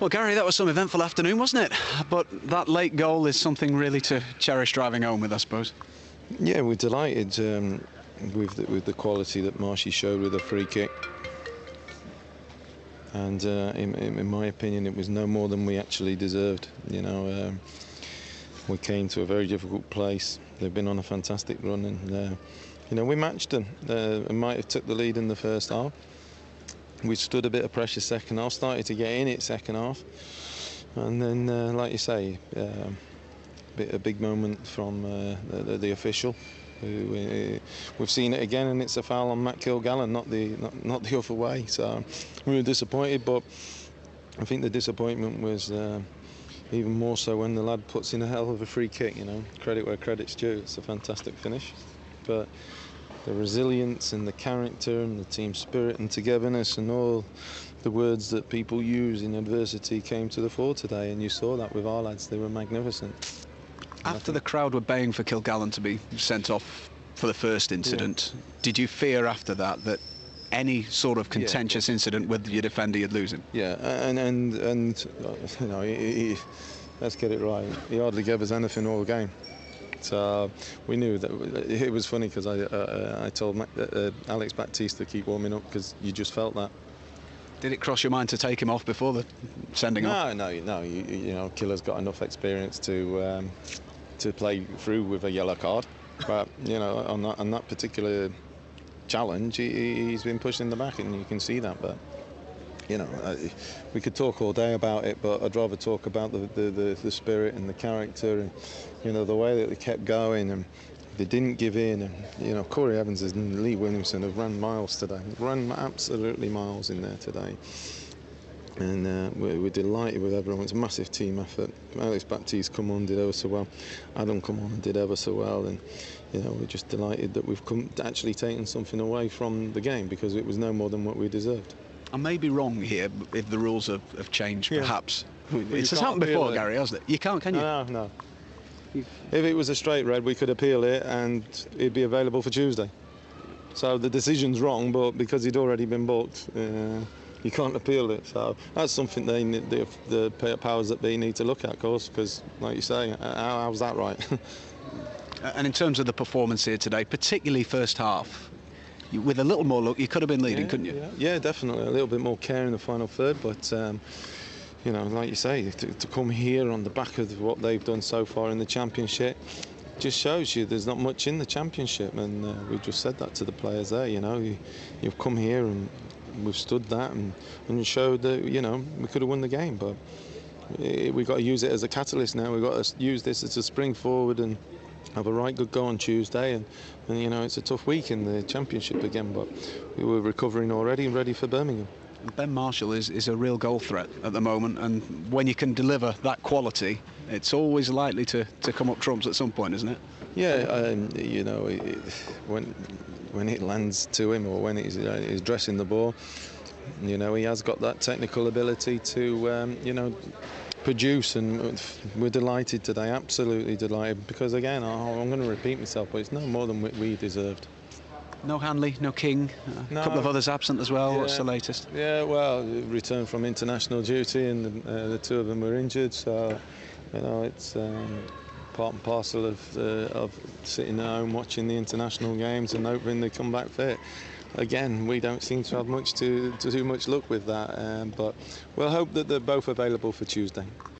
Well, Gary, that was some eventful afternoon, wasn't it? But that late goal is something really to cherish driving home with, I suppose. Yeah, we're delighted with the quality that Marshy showed with a free kick. And in my opinion, it was no more than we actually deserved. You know, we came to a very difficult place. They've been on a fantastic run, and you know, we matched them. We might have took the lead in the first half. We stood a bit of pressure second half, started to get in it second half, and then, like you say, a big moment from the official. We've seen it again, and it's a foul on Matt Kilgallen, not the other way. So we were disappointed, but I think the disappointment was even more so when the lad puts in a hell of a free kick. You know, credit where credit's due. It's a fantastic finish, but the resilience and the character and the team spirit and togetherness and all the words that people use in adversity came to the fore today, and you saw that with our lads. They were magnificent. After the crowd were baying for Kilgallen to be sent off for the first incident, did you fear after that any sort of contentious incident with your defender you'd lose him? Yeah, and you know, let's get it right. He hardly gave us anything all game. So we knew that. It was funny because I told Alex Baptiste to keep warming up because you just felt that. Did it cross your mind to take him off before the sending off? No. You know, Killer's got enough experience to play through with a yellow card. But you know, on that particular challenge, he's been pushed in the back, and you can see that. But you know, we could talk all day about it, but I'd rather talk about the spirit and the character, and you know, the way that they kept going, and they didn't give in. And you know, Corey Evans and Lee Williamson have run miles today, run absolutely miles in there today. And we're delighted with everyone. It's a massive team effort. Alex Baptiste come on, did ever so well. Adam come on and did ever so well. And you know, we're just delighted that we've actually taken something away from the game, because it was no more than what we deserved. I may be wrong here if the rules have changed, perhaps. Well, it's happened before, Gary, hasn't it? You can't, can you? No. If it was a straight red, we could appeal it and it'd be available for Tuesday. So the decision's wrong, but because he'd already been booked, you can't appeal it. So that's something the powers that be need to look at, of course, because, like you say, how's that right? And in terms of the performance here today, particularly first half, with a little more luck, you could have been leading, couldn't you? Yeah, definitely. A little bit more care in the final third, but you know, like you say, to come here on the back of what they've done so far in the Championship just shows you there's not much in the Championship, and we just said that to the players there. You know, you've come here and we've stood that and showed that, you know, we could have won the game, but we've got to use it as a catalyst now. We've got to use this as a spring forward and have a right good go on Tuesday, and you know, it's a tough week in the Championship again, but we were recovering already and ready for Birmingham. Ben Marshall is a real goal threat at the moment, and when you can deliver that quality, it's always likely to come up trumps at some point, isn't it? Yeah, you know, when it lands to him, or when he's dressing the ball, you know, he has got that technical ability to, you know, produce, and we're delighted today, absolutely delighted, because again, I'm going to repeat myself, but it's no more than we deserved. No Hanley, no King, a couple of others absent as well. Yeah. What's the latest? Yeah, well, returned from international duty, and the two of them were injured, so you know, it's part and parcel of sitting at home watching the international games and hoping they come back fit. Again, we don't seem to have much to do much luck with that, but we'll hope that they're both available for Tuesday.